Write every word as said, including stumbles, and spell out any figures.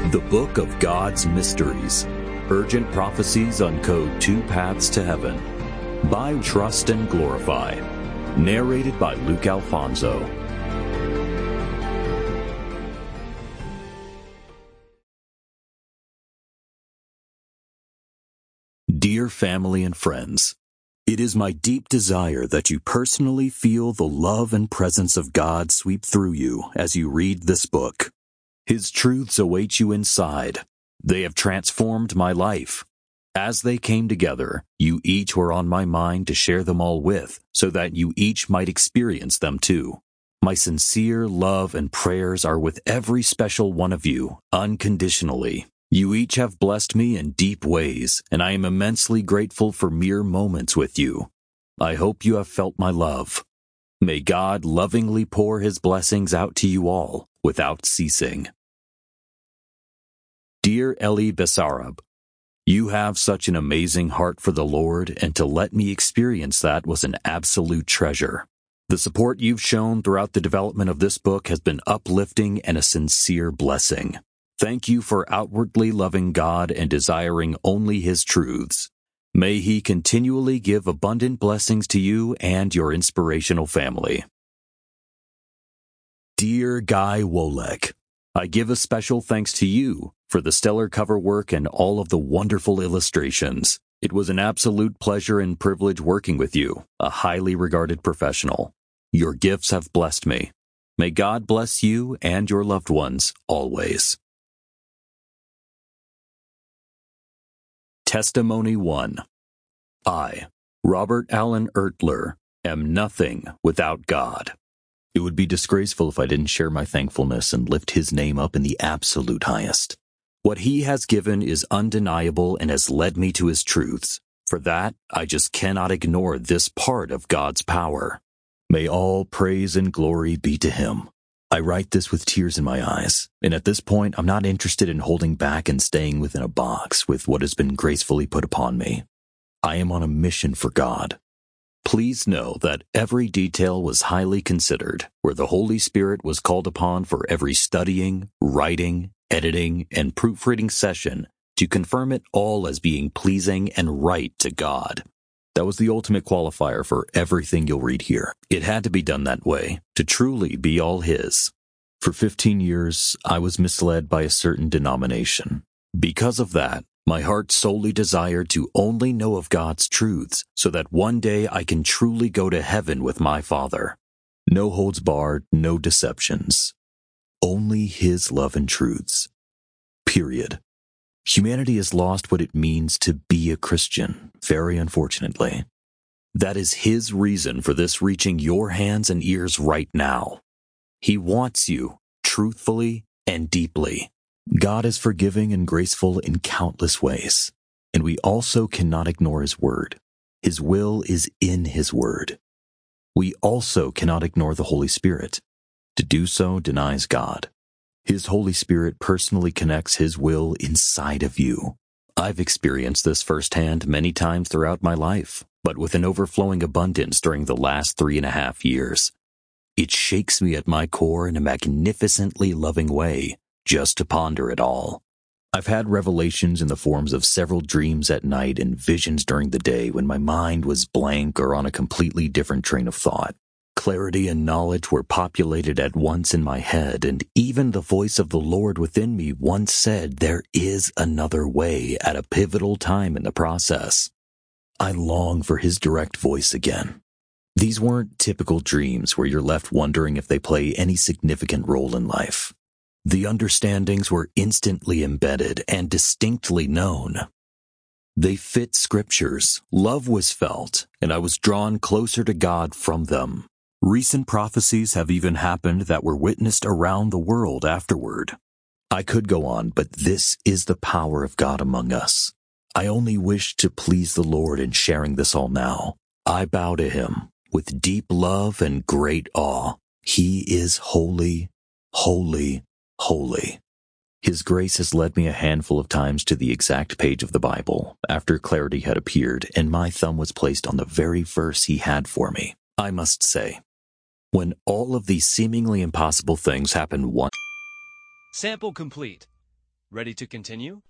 The Book of God's Mysteries. Urgent Prophecies on Code Two Paths to Heaven. By Trust and Glorify. Narrated by Luke Alfonso. Dear family and friends, it is my deep desire that you personally feel the love and presence of God sweep through you as you read this book. His truths await you inside. They have transformed my life. As they came together, you each were on my mind to share them all with, so that you each might experience them too. My sincere love and prayers are with every special one of you, unconditionally. You each have blessed me in deep ways, and I am immensely grateful for mere moments with you. I hope you have felt my love. May God lovingly pour His blessings out to you all, without ceasing. Dear Eli Bessarab, you have such an amazing heart for the Lord, and to let me experience that was an absolute treasure. The support you've shown throughout the development of this book has been uplifting and a sincere blessing. Thank you for outwardly loving God and desiring only His truths. May He continually give abundant blessings to you and your inspirational family. Dear Guy Wolek, I give a special thanks to you for the stellar cover work and all of the wonderful illustrations. It was an absolute pleasure and privilege working with you, a highly regarded professional. Your gifts have blessed me. May God bless you and your loved ones always. Testimony one. I, Robert Allen Ertler, am nothing without God. It would be disgraceful if I didn't share my thankfulness and lift His name up in the absolute highest. What He has given is undeniable and has led me to His truths. For that, I just cannot ignore this part of God's power. May all praise and glory be to Him. I write this with tears in my eyes, and at this point I'm not interested in holding back and staying within a box with what has been gracefully put upon me. I am on a mission for God. Please know that every detail was highly considered, where the Holy Spirit was called upon for every studying, writing, editing, and proofreading session to confirm it all as being pleasing and right to God. That was the ultimate qualifier for everything you'll read here. It had to be done that way, to truly be all His. For fifteen years, I was misled by a certain denomination. Because of that, my heart solely desired to only know of God's truths, so that one day I can truly go to heaven with my Father. No holds barred, no deceptions. Only His love and truths. Period. Humanity has lost what it means to be a Christian, very unfortunately. That is His reason for this reaching your hands and ears right now. He wants you, truthfully and deeply. God is forgiving and graceful in countless ways, and we also cannot ignore His word. His will is in His word. We also cannot ignore the Holy Spirit. To do so denies God. His Holy Spirit personally connects His will inside of you. I've experienced this firsthand many times throughout my life, but with an overflowing abundance during the last three and a half years. It shakes me at my core in a magnificently loving way, just to ponder it all. I've had revelations in the forms of several dreams at night and visions during the day when my mind was blank or on a completely different train of thought. Clarity and knowledge were populated at once in my head, and even the voice of the Lord within me once said there is another way at a pivotal time in the process. I long for His direct voice again. These weren't typical dreams where you're left wondering if they play any significant role in life. The understandings were instantly embedded and distinctly known. They fit scriptures, love was felt, and I was drawn closer to God from them. Recent prophecies have even happened that were witnessed around the world afterward. I could go on, but this is the power of God among us. I only wish to please the Lord in sharing this all now. I bow to Him with deep love and great awe. He is holy, holy, holy. His grace has led me a handful of times to the exact page of the Bible after clarity had appeared and my thumb was placed on the very verse He had for me. I must say, when all of these seemingly impossible things happen once... Sample complete. Ready to continue?